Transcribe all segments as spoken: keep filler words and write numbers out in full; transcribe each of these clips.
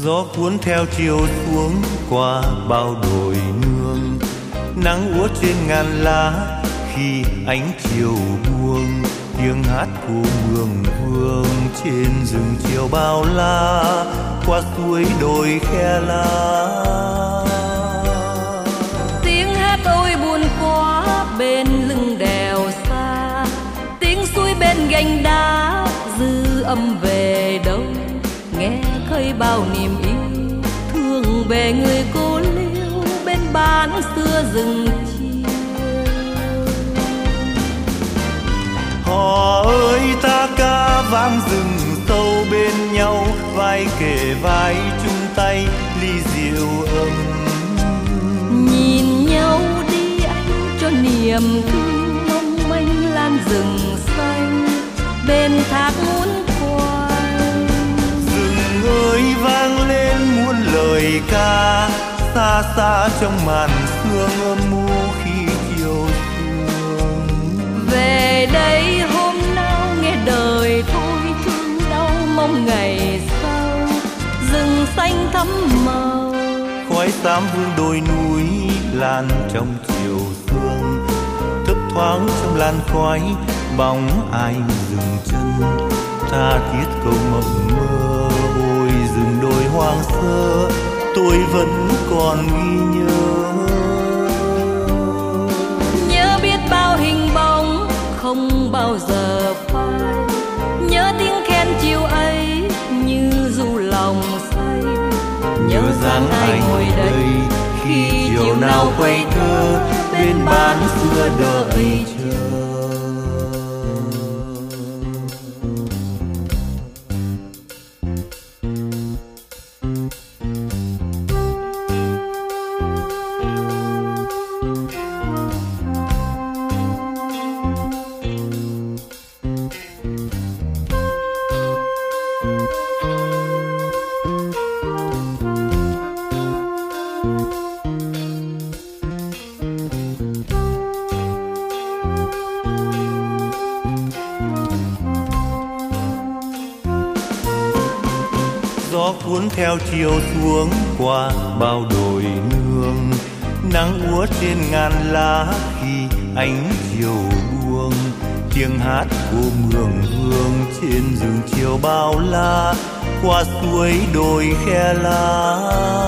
Gió cuốn theo chiều xuống qua bao đồi nương, nắng úa trên ngàn lá khi ánh chiều buông. Tiếng hát của mường vương trên rừng chiều bao la, qua suối đồi khe lá. Tiếng hát ôi buồn quá bên lưng đèo xa, tiếng suối bên gành đá dư âm về đâu. Nghe khơi bao niềm yêu thương về người cô liêu bên bán xưa rừng chiều. Hò ơi ta ca vang rừng sâu bên nhau, vai kề vai chung tay ly rượu ấm. Nhìn nhau đi anh cho niềm thương mong manh lan rừng xanh bên thác muốn quay. Rừng ơi vang lên muôn lời ca, xa xa trong màn sương âm u khi chiều sương. Về đây hôm nào nghe đời thôi thương đau mong ngày sau rừng xanh thắm màu. Khói xám vương đồi núi lan trong chiều sương, thấp thoáng trong làn khói bóng ai dừng chân. Tha thiết câu mộng mơ ôi rừng đồi hoang sơ, tôi vẫn còn ghi nhớ. Nhớ biết bao hình bóng không bao giờ phai, nhớ tiếng khen chiều ấy như du lòng say. Nhớ dáng ai ngồi đây khi chiều nào quay thơ bên bán xưa đợi chờ. Gió cuốn theo chiều xuống qua bao đồi nương, nắng úa trên ngàn lá khi ánh chiều buông. Tiếng hát của mường vương trên rừng chiều bao la, qua suối đồi khe lá.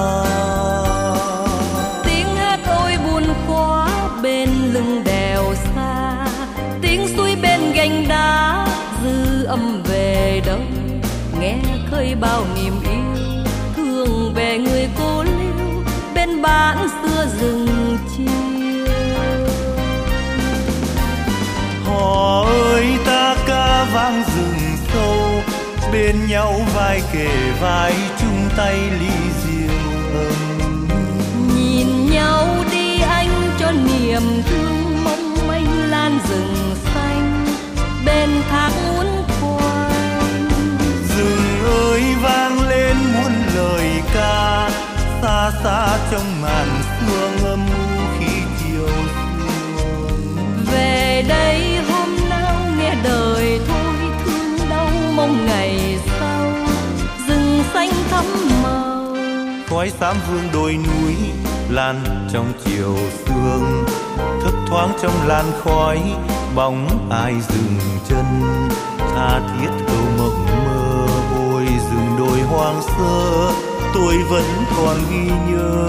Tiếng hát ôi buồn quá bên lưng đèo xa, tiếng suối bên gành đá dư âm về đâu. Nghe khơi bao niềm yêu thương về người cô liêu bên bán xưa rừng chiều. Hò ơi ta ca vang rừng sâu bên nhau, vai kề vai chung tay ly rượu ấm. Nhìn nhau đi anh cho niềm thương mong manh lan rừng xanh bên thác muốn quay. Rừng ơi vang lên muôn lời ca, xa xa trong màn sương âm u khi chiều sương. Về đây hôm nào nghe đời thôi thương đau mong ngày sau rừng xanh thắm màu. Khói xám vương đồi núi lan trong chiều sương, thấp thoáng trong làn khói bóng ai dừng chân. Tha thiết câu mộng mơ ôi rừng đồi hoang sơ, tôi vẫn còn ghi nhớ.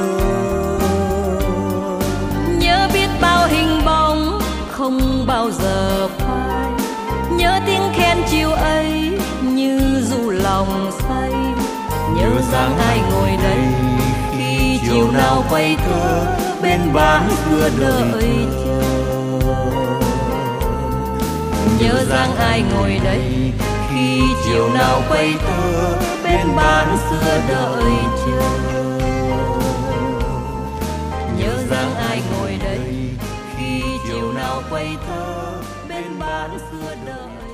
Nhớ biết bao hình bóng không bao giờ phai, nhớ tiếng khen chiều ấy như du lòng say. Nhớ dáng ai ngồi đây khi chiều nào quay thơ bên bán xưa đợi chờ. Nhớ dáng ai ngồi đây khi chiều nào quay thơ bên bán xưa đợi chờ. Nhớ dáng ai ngồi đây khi chiều nào quay thơ bên bán xưa đợi.